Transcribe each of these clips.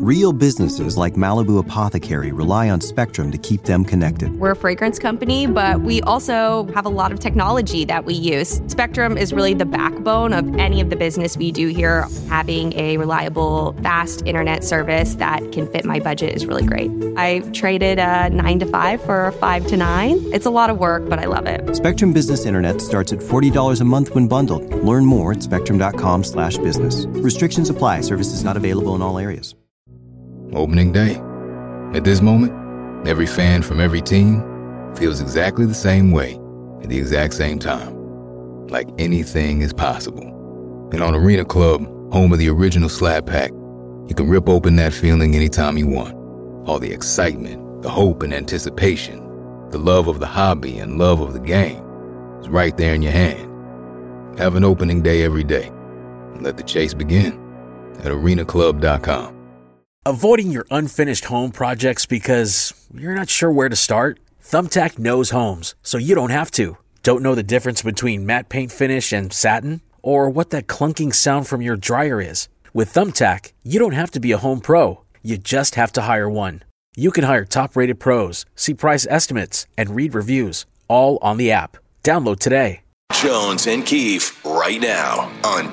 Real businesses like Malibu Apothecary rely on Spectrum to keep them connected. We're a fragrance company, but we also have a lot of technology that we use. Spectrum is really the backbone of any of the business we do here. Having a reliable, fast internet service that can fit my budget is really great. I traded a 9 to 5 for a 5 to 9. It's a lot of work, but I love it. Spectrum Business Internet starts at $40 a month when bundled. Learn more at spectrum.com/business. Restrictions apply. Services not available in all areas. Opening day. At this moment, every fan from every team feels exactly the same way at the exact same time. Like anything is possible. And on Arena Club, home of the original Slab Pack, you can rip open that feeling anytime you want. All the excitement, the hope and anticipation, the love of the hobby and love of the game is right there in your hand. Have an opening day every day. And let the chase begin at arenaclub.com. Avoiding your unfinished home projects because you're not sure where to start? Thumbtack knows homes, so you don't have to. Don't know the difference between matte paint finish and satin? Or what that clunking sound from your dryer is? With Thumbtack, you don't have to be a home pro. You just have to hire one. You can hire top-rated pros, see price estimates, and read reviews, all on the app. Download today. Jones and Keefe, right now on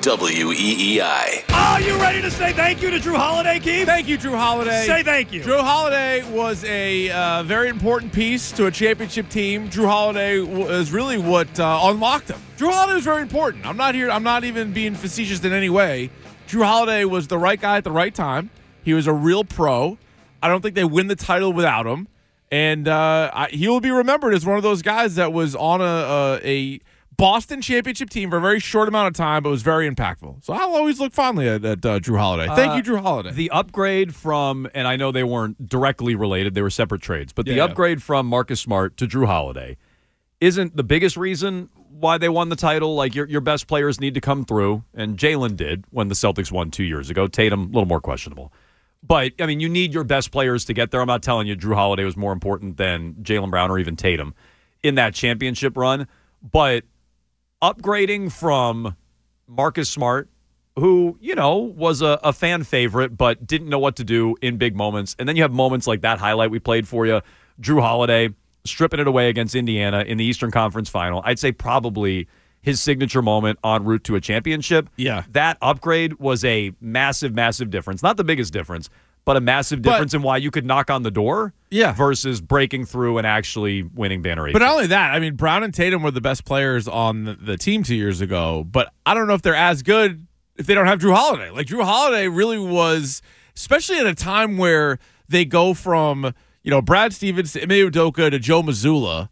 WEEI. Are you ready to say thank you to Drew Holiday, Keefe? Thank you, Drew Holiday. Say thank you. Drew Holiday was a very important piece to a championship team. Drew Holiday was really what unlocked him. Drew Holiday was very important. I'm not even being facetious in any way. Drew Holiday was the right guy at the right time. He was a real pro. I don't think they win the title without him. And he will be remembered as one of those guys that was on a Boston championship team for a very short amount of time, but was very impactful. So I'll always look fondly at Drew Holiday. Thank you, Drew Holiday. The upgrade from, and I know they weren't directly related, they were separate trades, but the upgrade from Marcus Smart to Drew Holiday isn't the biggest reason why they won the title. Like, your best players need to come through, and Jalen did when the Celtics won 2 years ago. Tatum, a little more questionable. But, I mean, you need your best players to get there. I'm not telling you Drew Holiday was more important than Jaylen Brown or even Tatum in that championship run, but upgrading from Marcus Smart, who, was a fan favorite but didn't know what to do in big moments. And then you have moments like that highlight we played for you, Drew Holiday stripping it away against Indiana in the Eastern Conference Final. I'd say probably his signature moment en route to a championship. Yeah. That upgrade was a massive, massive difference. Not the biggest difference, but a massive difference in why you could knock on the door versus breaking through and actually winning Banner 8. But not only that, I mean, Brown and Tatum were the best players on the team 2 years ago, but I don't know if they're as good if they don't have Drew Holiday. Like, Drew Holiday really was, especially at a time where they go from, Brad Stevens to Ime Udoka to Joe Mazzulla.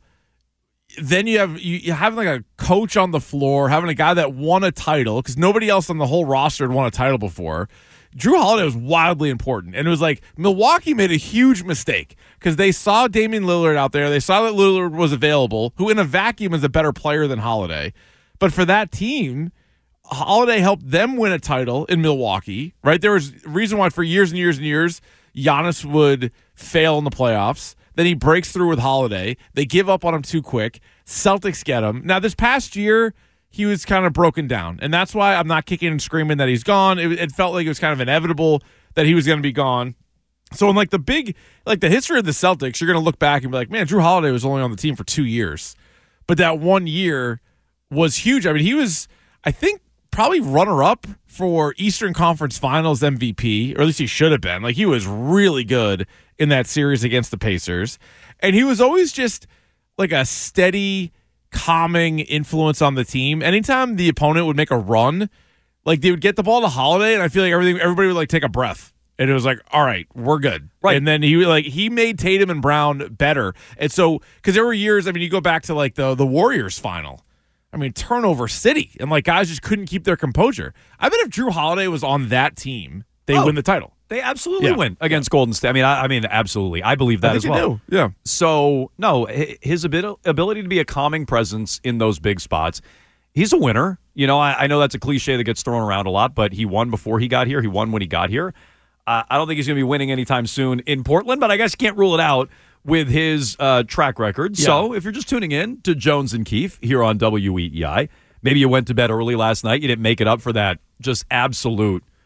Then you have like a coach on the floor, having a guy that won a title, because nobody else on the whole roster had won a title before. Drew Holiday was wildly important. And it was like Milwaukee made a huge mistake because they saw Damian Lillard out there. They saw that Lillard was available, who in a vacuum is a better player than Holiday. But for that team, Holiday helped them win a title in Milwaukee, right? There was a reason why for years and years and years, Giannis would fail in the playoffs. Then he breaks through with Holiday. They give up on him too quick. Celtics get him. Now, this past year, he was kind of broken down. And that's why I'm not kicking and screaming that he's gone. It felt like it was kind of inevitable that he was going to be gone. So in the history of the Celtics, you're going to look back and be like, man, Drew Holiday was only on the team for 2 years. But that 1 year was huge. I mean, he was, I think, probably runner-up for Eastern Conference Finals MVP, or at least he should have been. Like, he was really good in that series against the Pacers. And he was always just like a steady, calming influence on the team. Anytime the opponent would make a run, like, they would get the ball to Holiday, and I feel like everybody would like take a breath. And it was like, all right, we're good. Right. And then he made Tatum and Brown better. And so, because there were years, I mean, you go back to like the Warriors final. I mean, turnover city. And like, guys just couldn't keep their composure. I bet if Drew Holiday was on that team, they win the title. They absolutely win against Golden State. I mean, absolutely. I believe that as well. Yeah. So, no, his ability to be a calming presence in those big spots, he's a winner. I know that's a cliche that gets thrown around a lot, but he won before he got here. He won when he got here. I don't think he's going to be winning anytime soon in Portland, but I guess you can't rule it out with his track record. Yeah. So if you're just tuning in to Jones and Keefe here on WEEI, maybe you went to bed early last night, you didn't make it up for that just absolute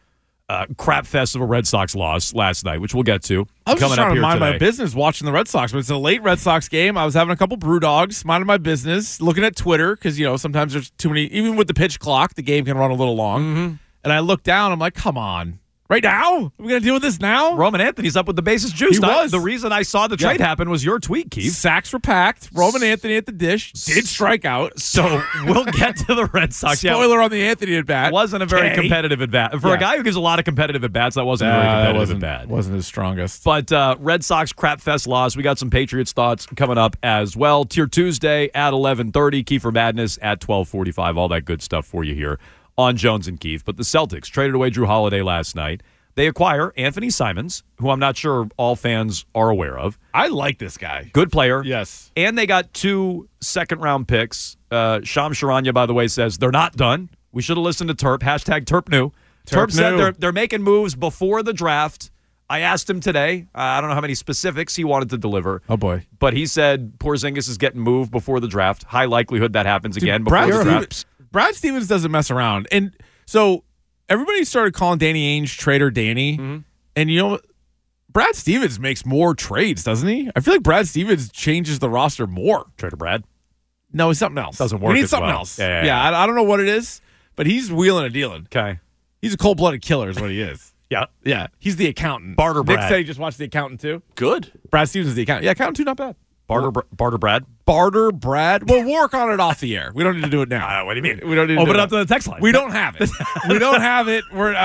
crap fest of a Red Sox loss last night, which we'll get to. I was just trying to mind today. my business watching the Red Sox, but it's a late Red Sox game. I was having a couple brew dogs, minding my business, looking at Twitter because, sometimes there's too many, even with the pitch clock, the game can run a little long. Mm-hmm. And I look down, I'm like, come on. Right now? Are we going to deal with this now? Roman Anthony's up with the bases juiced. He was. The reason I saw the trade happen was your tweet, Keith. Sacks were packed. Roman Anthony at the dish. Did strike out. So we'll get to the Red Sox. Spoiler on the Anthony at bat. Wasn't a very competitive at bat. For a guy who gives a lot of competitive at bats, that wasn't a very competitive at bat. Wasn't his strongest. But Red Sox crap fest loss. We got some Patriots thoughts coming up as well. Tier Tuesday at 11:30. Kiefer Madness at 12:45. All that good stuff for you here on Jones and Keith. But the Celtics traded away Drew Holiday last night. They acquire Anthony Simons, who I'm not sure all fans are aware of. I like this guy. Good player. Yes. And they got 2 second-round picks. Sham Charania, by the way, says they're not done. We should have listened to Terp. Hashtag Terp Terp said they're making moves before the draft. I asked him today. I don't know how many specifics he wanted to deliver. Oh, boy. But he said Porzingis is getting moved before the draft. High likelihood that happens again before the draft. Brad Stevens doesn't mess around. And so everybody started calling Danny Ainge Trader Danny. Mm-hmm. And, Brad Stevens makes more trades, doesn't he? I feel like Brad Stevens changes the roster more. Trader Brad? No, it's something else. Doesn't work. We need something else. Yeah. I don't know what it is, but he's wheeling and dealing. Okay. He's a cold-blooded killer is what he is. Yeah. Yeah. He's the accountant. Barter Brad. Nick said he just watched The Accountant too. Good. Brad Stevens is the accountant. Yeah, Accountant 2, not bad. Barter Brad? Barter Brad. We'll work on it off the air. We don't need to do it now. What do you mean? We don't need to open do it up to the text line. We don't have it. We don't have it.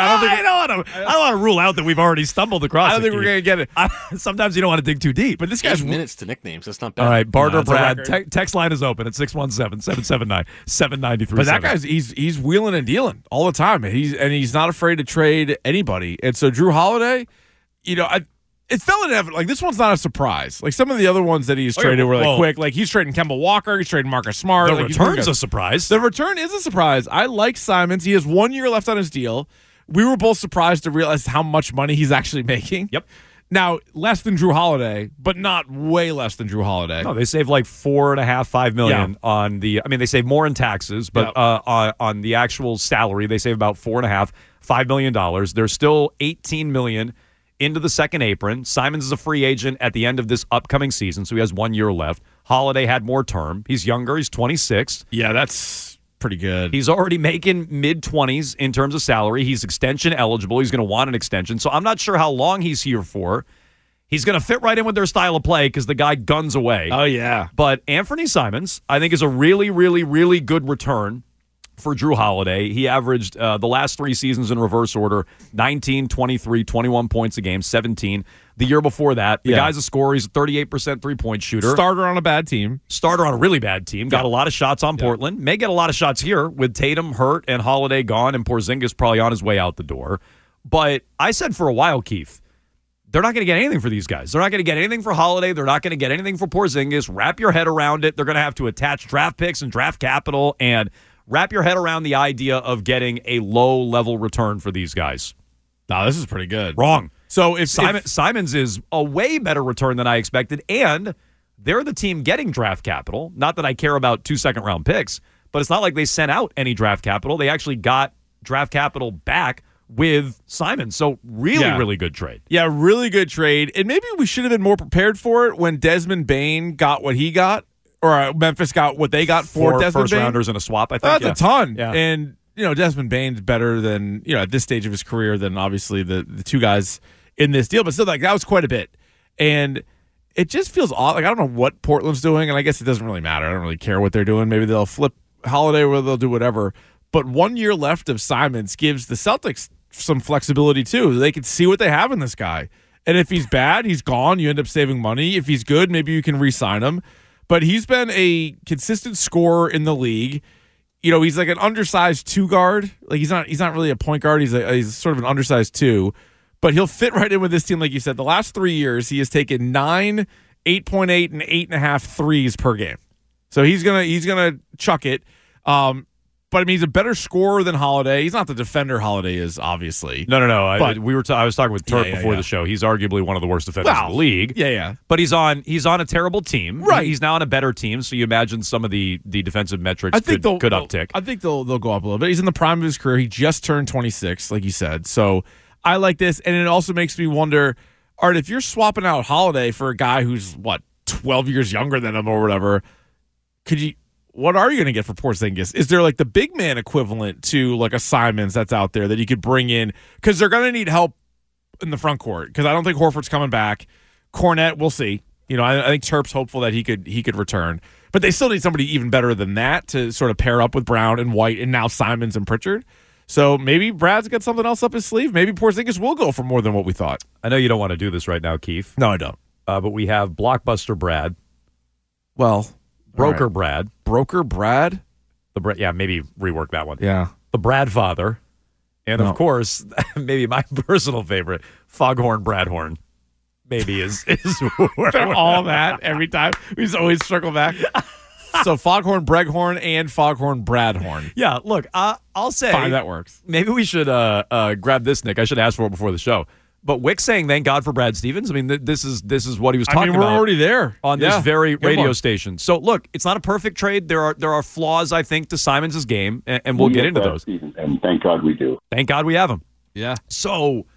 I don't want to rule out that we've already stumbled across. I don't think we're going to get it. Sometimes you don't want to dig too deep. But this guy's minutes to nicknames. That's not bad. All right, Barter Brad. Text line is open at 617-779-7933. But that guy's he's wheeling and dealing all the time. He's not afraid to trade anybody. And so Drew Holiday, it fell in heaven. Like, this one's not a surprise. Like, some of the other ones that he's traded were quick. Like, he's trading Kemba Walker. He's trading Marcus Smart. The return's a surprise. The return is a surprise. I like Simons. He has 1 year left on his deal. We were both surprised to realize how much money he's actually making. Yep. Now, less than Drew Holiday, but not way less than Drew Holiday. No, they save like $4.5 million on the. I mean, they save more in taxes, but on the actual salary, they save about $4.5 million. There's still $18 million into the second apron. Simons is a free agent at the end of this upcoming season, so he has 1 year left. Holiday had more term. He's younger. He's 26. Yeah, that's pretty good. He's already making mid-20s in terms of salary. He's extension eligible. He's going to want an extension. So I'm not sure how long he's here for. He's going to fit right in with their style of play because the guy guns away. Oh, yeah. But Anthony Simons, I think, is a really, really, really good return for Drew Holiday. He averaged the last 3 seasons in reverse order, 19, 23, 21 points a game, 17. The year before that, the guy's a scorer. He's a 38% three-point shooter. Starter on a bad team. Starter on a really bad team. Got a lot of shots on Portland. May get a lot of shots here with Tatum hurt and Holiday gone and Porzingis probably on his way out the door. But I said for a while, Keith, they're not going to get anything for these guys. They're not going to get anything for Holiday. They're not going to get anything for Porzingis. Wrap your head around it. They're going to have to attach draft picks and draft capital and wrap your head around the idea of getting a low-level return for these guys. No, this is pretty good. Wrong. So if Simons is a way better return than I expected, and they're the team getting draft capital. Not that I care about 2 second-round picks, but it's not like they sent out any draft capital. They actually got draft capital back with Simons. So really good trade. Yeah, really good trade. And maybe we should have been more prepared for it when Desmond Bane got what he got. Or Memphis got what they got for Desmond Bane. 4 first-rounders and a swap, I think. That's a ton. Yeah. And, Desmond Bane's better than, at this stage of his career than obviously the 2 guys in this deal. But still, that was quite a bit. And it just feels odd. I don't know what Portland's doing, and I guess it doesn't really matter. I don't really care what they're doing. Maybe they'll flip Holiday or they'll do whatever. But 1 year left of Simons gives the Celtics some flexibility, too. They can see what they have in this guy. And if he's bad, he's gone. You end up saving money. If he's good, maybe you can re-sign him. But he's been a consistent scorer in the league. He's like an undersized 2 guard. Like he's not really a point guard. He's sort of an undersized 2. But he'll fit right in with this team, like you said. The last 3 years, he has taken 9, 8.8, and 8.5 threes per game. So he's gonna chuck it. But I mean, he's a better scorer than Holiday. He's not the defender Holiday is, obviously. No. I was talking with Turk before the show. He's arguably one of the worst defenders in the league. Yeah. But he's on a terrible team. Right. He's now on a better team. So you imagine some of the defensive metrics could uptick. I think they'll go up a little bit. He's in the prime of his career. He just turned 26, like you said. So I like this, and it also makes me wonder, Art, if you're swapping out Holiday for a guy who's, 12 years younger than him or whatever, what are you going to get for Porzingis? Is there like the big man equivalent to like a Simons that's out there that you could bring in? Because they're going to need help in the front court, because I don't think Horford's coming back. Cornette, we'll see. I think Terp's hopeful that he could return. But they still need somebody even better than that to sort of pair up with Brown and White and now Simons and Pritchard. So maybe Brad's got something else up his sleeve. Maybe Porzingis will go for more than what we thought. I know you don't want to do this right now, Keith. No, I don't. But we have Blockbuster Brad. Well, Broker right. Brad. Broker Brad? Maybe rework that one. Yeah. The Brad Father. And, of course, maybe my personal favorite, Foghorn Bradhorn. Maybe is where they're all that every time. We just always circle back. So Foghorn Breghorn and Foghorn Bradhorn. Yeah, look, I'll say. Fine, that works. Maybe we should grab this, Nick. I should ask for it before the show. But Wick saying thank God for Brad Stevens. I mean, this is what he was talking about. We're already there on this very radio station. So look, it's not a perfect trade. There are flaws, I think, to Simons' game, and we'll get into those. Stevens, and thank God we do. Thank God we have him. Yeah. So,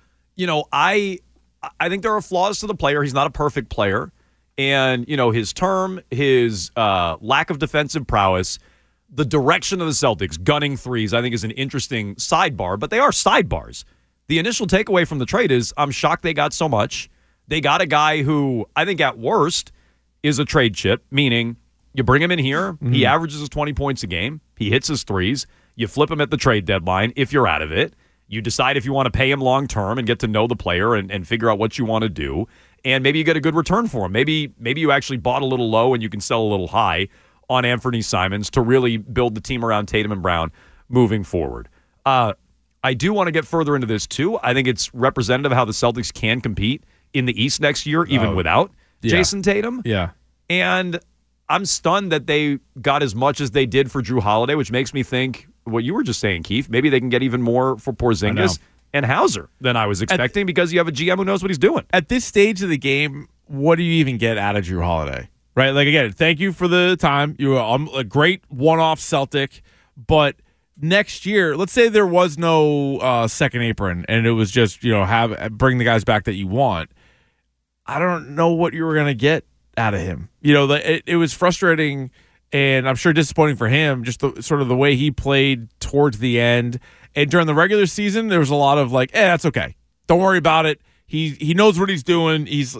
I think there are flaws to the player. He's not a perfect player. And, his term, his lack of defensive prowess, the direction of the Celtics, gunning threes, I think is an interesting sidebar, but they are sidebars. The initial takeaway from the trade is I'm shocked they got so much. They got a guy who I think at worst is a trade chip, meaning you bring him in here, he averages his 20 points a game, he hits his threes, you flip him at the trade deadline if you're out of it. You decide if you want to pay him long term and get to know the player and figure out what you want to do. And maybe you get a good return for him. Maybe you actually bought a little low and you can sell a little high on Anthony Simons to really build the team around Tatum and Brown moving forward. I do want to get further into this too. I think it's representative of how the Celtics can compete in the East next year, even without Jason Tatum. Yeah. And I'm stunned that they got as much as they did for Drew Holiday, which makes me think what you were just saying, Keith. Maybe they can get even more for Porzingis and Hauser than I was expecting because you have a GM who knows what he's doing. At this stage of the game, what do you even get out of Drew Holiday? Right? Like, again, thank you for the time. You were a great one-off Celtic, but next year, let's say there was no second apron and it was just, bring the guys back that you want. I don't know what you were going to get out of him. It was frustrating and I'm sure disappointing for him, just sort of the way he played towards the end. And during the regular season, there was a lot of like, that's okay. Don't worry about it. He knows what he's doing. He's,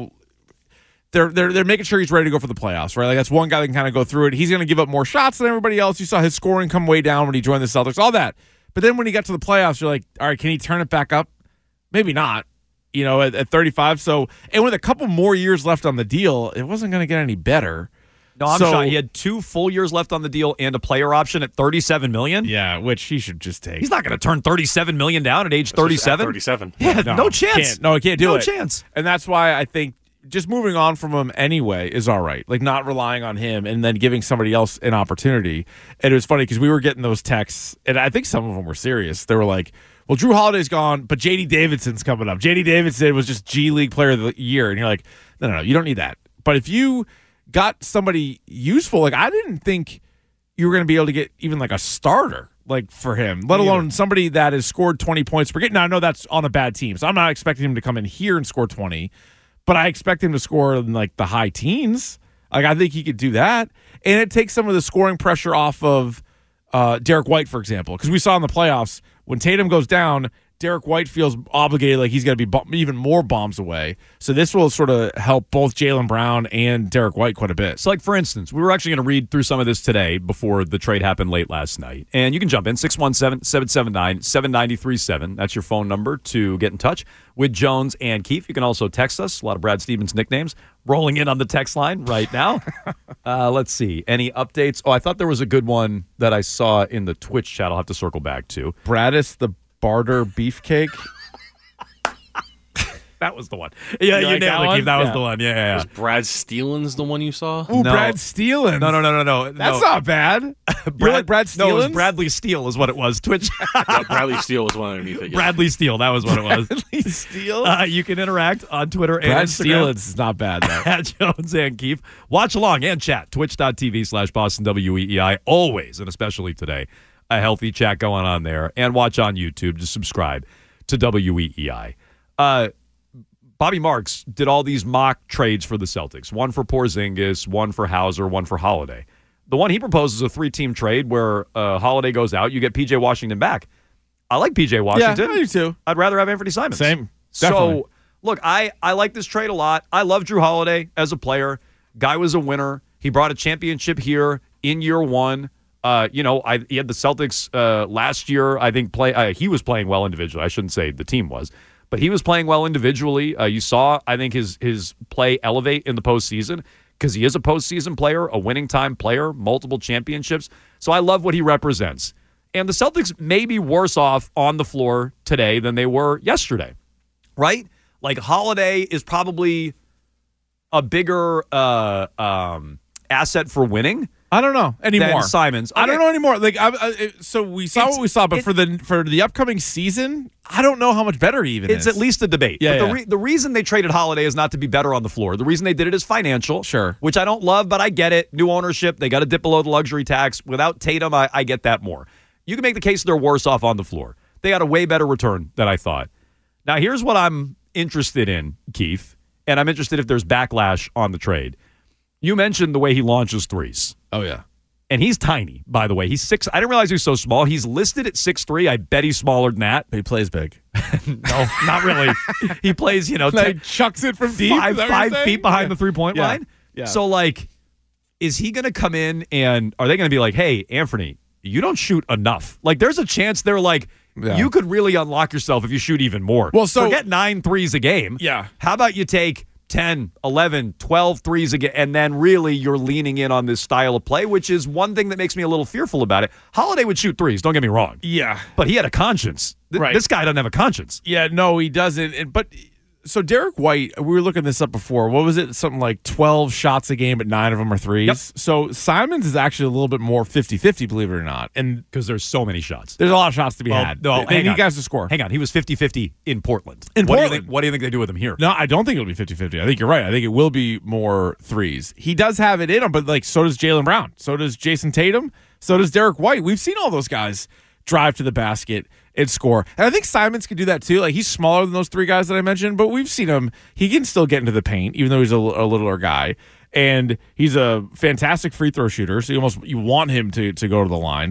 they're making sure he's ready to go for the playoffs, right? Like that's one guy that can kind of go through it. He's going to give up more shots than everybody else. You saw his scoring come way down when he joined the Celtics, all that. But then when he got to the playoffs, you're like, all right, can he turn it back up? Maybe not, at 35. So, and with a couple more years left on the deal, it wasn't going to get any better. No, I'm shocked. He had 2 full years left on the deal and a player option at $37 million. Yeah, which he should just take. He's not going to turn $37 million down at age 37. 37. Yeah, no chance. He can't do it. No chance. And that's why I think just moving on from him anyway is all right. Like not relying on him and then giving somebody else an opportunity. And it was funny because we were getting those texts, and I think some of them were serious. They were like, well, Drew Holiday's gone, but J.D. Davidson's coming up. J.D. Davidson was just G League Player of the Year. And you're like, no, you don't need that. But if you got somebody useful, like I didn't think you were going to be able to get even like a starter like for him, let alone somebody that has scored 20 points per game. Now, I know that's on a bad team, so I'm not expecting him to come in here and score 20, but I expect him to score in like the high teens. Like I think he could do that. And it takes some of the scoring pressure off of Derek White, for example, because we saw in the playoffs when Tatum goes down, Derek White feels obligated, like he's got to be even more bombs away. So this will sort of help both Jaylen Brown and Derek White quite a bit. So, like, for instance, we were actually going to read through some of this today before the trade happened late last night. And you can jump in, 617-779-7937. That's your phone number to get in touch with Jones and Keefe. You can also text us. A lot of Brad Stevens nicknames rolling in on the text line right now. Let's see. Any updates? Oh, I thought there was a good one that I saw in the Twitch chat. I'll have to circle back to. Bradis the Barter Beefcake. That was the one. Yeah, you nailed it, Keith. That was the one. Yeah. Was Brad Steelens the one you saw? Ooh, no. Brad Steelens. No. That's not bad. You're like Brad Steelens? No, it was Bradley Steele is what it was. Twitch. Yeah, Bradley Steele was one underneath it. Yeah. Bradley Steele. That was what it was. Bradley Steele? You can interact on Twitter and Brad Instagram. Steelens is not bad, though. At Jones and Keefe. Watch along and chat. Twitch.tv/Boston WEEI. Always, and especially today, a healthy chat going on there. And watch on YouTube. Just subscribe to WEEI. Bobby Marks did all these mock trades for the Celtics. One for Porzingis, one for Hauser, one for Holiday. The one he proposes is a 3-team trade where Holiday goes out. You get P.J. Washington back. I like P.J. Washington. Yeah, I do too. I'd rather have Anthony Simons. Same. Definitely. So, look, I like this trade a lot. I love Drew Holiday as a player. Guy was a winner. He brought a championship here in year one. He had the Celtics last year. I think he was playing well individually. I shouldn't say the team was, but he was playing well individually. You saw, I think, his play elevate in the postseason because he is a postseason player, a winning time player, multiple championships. So I love what he represents. And the Celtics may be worse off on the floor today than they were yesterday, right? Like Holiday is probably a bigger asset for winning. I don't know anymore. Than Simons. Okay. I don't know anymore. Like, so we saw what we saw, but for the upcoming season, I don't know how much better he even is. It's at least a debate. Yeah, but the reason they traded Holiday is not to be better on the floor. The reason they did it is financial. Sure. Which I don't love, but I get it. New ownership. They got to dip below the luxury tax. Without Tatum, I get that more. You can make the case they're worse off on the floor. They got a way better return than I thought. Now, here's what I'm interested in, Keith, and I'm interested if there's backlash on the trade. You mentioned the way he launches threes. Oh, yeah. And he's tiny, by the way. He's 6. I didn't realize he was so small. He's listed at 6'3". I bet he's smaller than that. But he plays big. No, not really. He plays, like chucks it from deep. 5 feet behind the three-point line. Yeah. So, like, is he going to come in and are they going to be like, hey, Anthony, you don't shoot enough? Like, there's a chance they're like, you could really unlock yourself if you shoot even more. Well, so forget 9 threes a game. Yeah. How about you take 10, 11, 12 threes again, and then really you're leaning in on this style of play, which is one thing that makes me a little fearful about it. Holiday would shoot threes, don't get me wrong. Yeah. But he had a conscience. Right. This guy doesn't have a conscience. Yeah, no, he doesn't. But so Derek White, we were looking this up before. What was it? Something like 12 shots a game, but 9 of them are threes. Yep. So Simons is actually a little bit more 50-50, believe it or not. And because there's so many shots. There's a lot of shots to be had. No, they need guys to score. Hang on. He was 50-50 in Portland. What do you think they do with him here? No, I don't think it'll be 50-50. I think you're right. I think it will be more threes. He does have it in him, but like so does Jaylen Brown. So does Jason Tatum. So does Derek White. We've seen all those guys drive to the basket and score. And I think Simons can do that too. Like, he's smaller than those 3 guys that I mentioned, but we've seen him. He can still get into the paint, even though he's a littler guy. And he's a fantastic free throw shooter, so you want him to go to the line.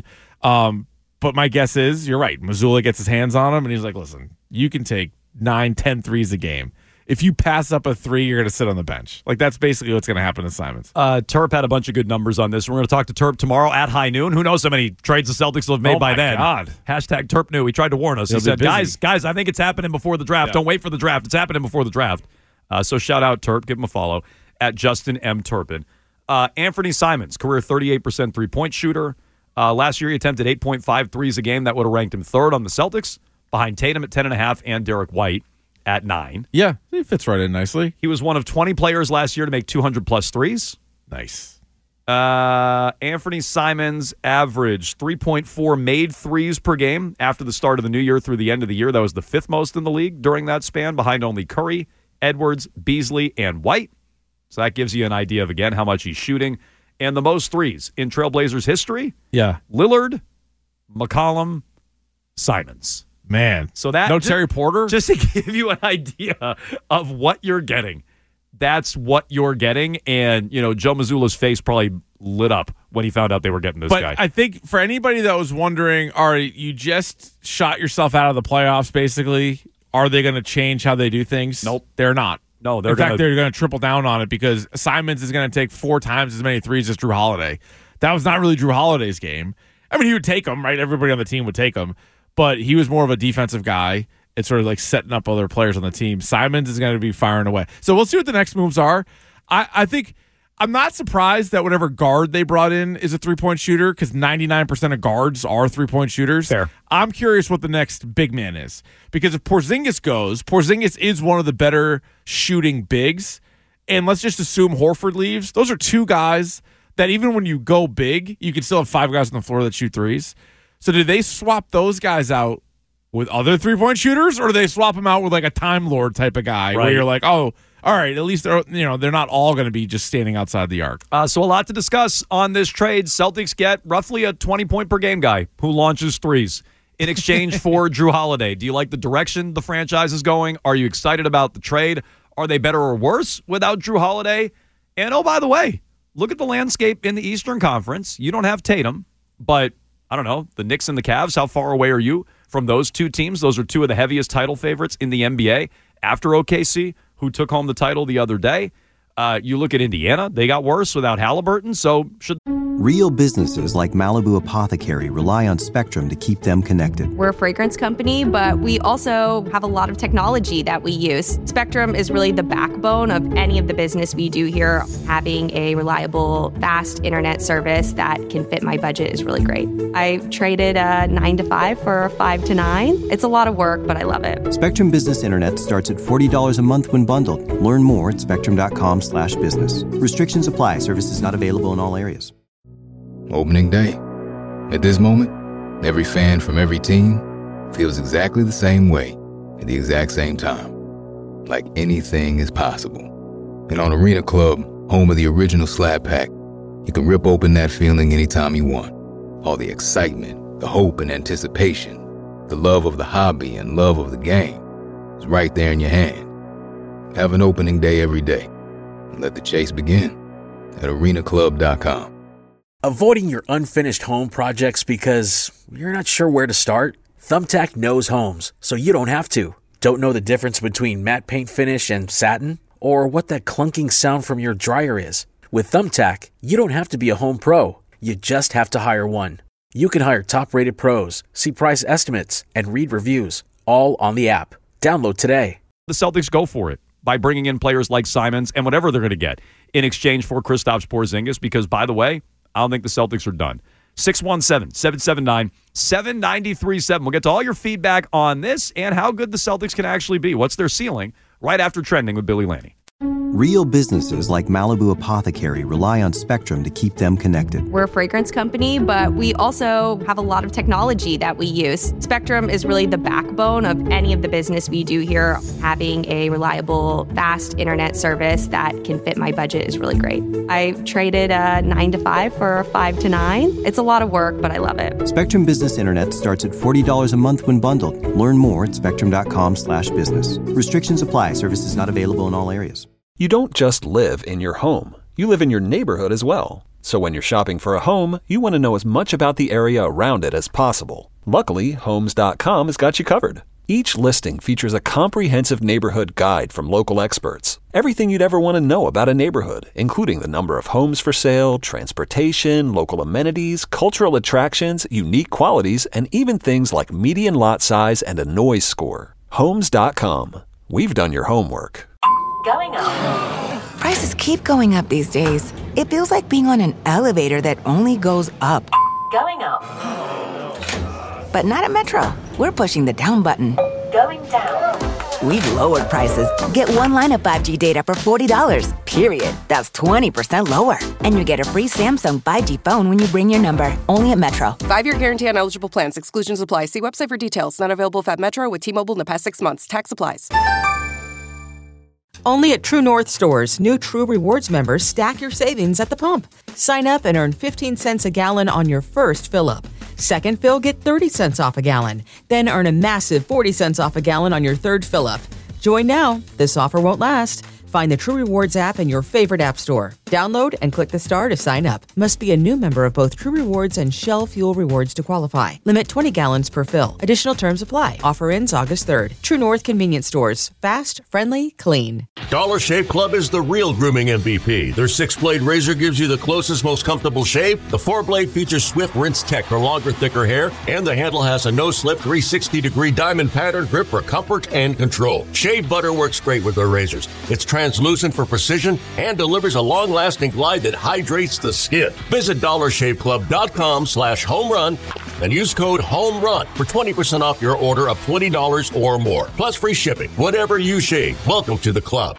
But my guess is, you're right. Mazzulla gets his hands on him, and he's like, listen, you can take 9, 10 threes a game. If you pass up a 3, you're going to sit on the bench. Like, that's basically what's going to happen to Simons. Terp had a bunch of good numbers on this. We're going to talk to Terp tomorrow at high noon. Who knows how many trades the Celtics will have made by then. God. Hashtag Terp knew. He tried to warn us. He said, guys, I think it's happening before the draft. Don't wait for the draft. It's happening before the draft. So shout out Terp. Give him a follow at Justin M. Turpin. Anthony Simons, career 38% three-point shooter. Last year he attempted 8.5 threes a game. That would have ranked him third on the Celtics, behind Tatum at 10.5 and Derek White at 9. Yeah, he fits right in nicely. He was one of 20 players last year to make 200-plus threes. Nice. Anthony Simons averaged 3.4 made threes per game after the start of the new year through the end of the year. That was the 5th most in the league during that span, behind only Curry, Edwards, Beasley, and White. So that gives you an idea of, again, how much he's shooting. And the most threes in Trailblazers history? Yeah. Lillard, McCollum, Simons. Man. So that no Terry Porter? Just to give you an idea of what you're getting. That's what you're getting. And, Joe Mazzulla's face probably lit up when he found out they were getting this guy. But I think for anybody that was wondering, all right, you just shot yourself out of the playoffs, basically. Are they going to change how they do things? Nope. They're not. No, they're going to triple down on it because Simons is going to take 4 times as many threes as Drew Holiday. That was not really Drew Holiday's game. I mean, he would take them, right? Everybody on the team would take them. But he was more of a defensive guy. It's sort of like setting up other players on the team. Simons is going to be firing away. So we'll see what the next moves are. I think I'm not surprised that whatever guard they brought in is a three-point shooter because 99% of guards are three-point shooters. Fair. I'm curious what the next big man is because if Porzingis goes, Porzingis is one of the better shooting bigs. And let's just assume Horford leaves. Those are 2 guys that even when you go big, you can still have 5 guys on the floor that shoot threes. So do they swap those guys out with other three-point shooters, or do they swap them out with like a Time Lord type of guy where you're like, oh, all right, at least they're not all going to be just standing outside the arc. So a lot to discuss on this trade. Celtics get roughly a 20-point-per-game guy who launches threes. in exchange for Drew Holiday. Do you like the direction the franchise is going? Are you excited about the trade? Are they better or worse without Drew Holiday? And, oh, by the way, look at the landscape in the Eastern Conference. You don't have Tatum, but, I don't know, the Knicks and the Cavs, how far away are you from those two teams? Those are two of the heaviest title favorites in the NBA after OKC, who took home the title the other day. You look at Indiana, they got worse without Halliburton, so should... Real businesses like Malibu Apothecary rely on Spectrum to keep them connected. We're a fragrance company, but we also have a lot of technology that we use. Spectrum is really the backbone of any of the business we do here. Having a reliable, fast internet service that can fit my budget is really great. I traded a 9 to 5 for a 5 to 9. It's a lot of work, but I love it. Spectrum Business Internet starts at $40 a month when bundled. Learn more at spectrum.com/business. Restrictions apply. Services not available in all areas. Opening day. At this moment, every fan from every team feels exactly the same way at the exact same time. Like anything is possible. And on Arena Club, home of the original Slab Pack, you can rip open that feeling anytime you want. All the excitement, the hope and anticipation, the love of the hobby and love of the game is right there in your hand. Have an opening day every day and let the chase begin at arenaclub.com. Avoiding your unfinished home projects because you're not sure where to start? Thumbtack knows homes, so you don't have to. Don't know the difference between matte paint finish and satin? Or what that clunking sound from your dryer is? With Thumbtack, you don't have to be a home pro. You just have to hire one. You can hire top-rated pros, see price estimates, and read reviews, all on the app. Download today. The Celtics go for it by bringing in players like Simons and whatever they're going to get in exchange for Kristaps Porzingis because, by the way, I don't think the Celtics are done. 617-779-7937. We'll get to all your feedback on this and how good the Celtics can actually be. What's their ceiling right after Trending with Billy Laney. Real businesses like Malibu Apothecary rely on Spectrum to keep them connected. We're a fragrance company, but we also have a lot of technology that we use. Spectrum is really the backbone of any of the business we do here. Having a reliable, fast internet service that can fit my budget is really great. I traded a 9 to 5 for a 5 to 9. It's a lot of work, but I love it. Spectrum Business Internet starts at $40 a month when bundled. Learn more at spectrum.com/business. Restrictions apply. Services not available in all areas. You don't just live in your home. You live in your neighborhood as well. So when you're shopping for a home, you want to know as much about the area around it as possible. Luckily, Homes.com has got you covered. Each listing features a comprehensive neighborhood guide from local experts. Everything you'd ever want to know about a neighborhood, including the number of homes for sale, transportation, local amenities, cultural attractions, unique qualities, and even things like median lot size and a noise score. Homes.com. We've done your homework. Going up. Prices keep going up these days. It feels like being on an elevator that only goes up. Going up. But not at Metro. We're pushing the down button. Going down. We've lowered prices. Get one line of 5G data for $40, period. That's 20% lower. And you get a free Samsung 5G phone when you bring your number. Only at Metro. 5-year guarantee on eligible plans. Exclusions apply. See website for details. Not available at Metro with T-Mobile in the past 6 months. Tax applies. Only at True North stores, new True Rewards members stack your savings at the pump. Sign up and earn 15 cents a gallon on your first fill-up. Second fill, get 30 cents off a gallon. Then earn a massive 40 cents off a gallon on your third fill-up. Join now. This offer won't last. Find the True Rewards app in your favorite app store. Download and click the star to sign up. Must be a new member of both True Rewards and Shell Fuel Rewards to qualify. Limit 20 gallons per fill. Additional terms apply. Offer ends August 3rd. True North Convenience Stores. Fast, friendly, clean. Dollar Shave Club is the real grooming MVP. Their 6-blade razor gives you the closest, most comfortable shave. The 4-blade features Swift Rinse Tech for longer, thicker hair. And the handle has a no-slip 360-degree diamond pattern grip for comfort and control. Shave butter works great with their razors. It's translucent for precision and delivers a long-lasting glide that hydrates the skin. Visit dollarshaveclub.com/homerun and use code HOMERUN for 20% off your order of $20 or more. Plus free shipping. Whatever you shave, welcome to the club.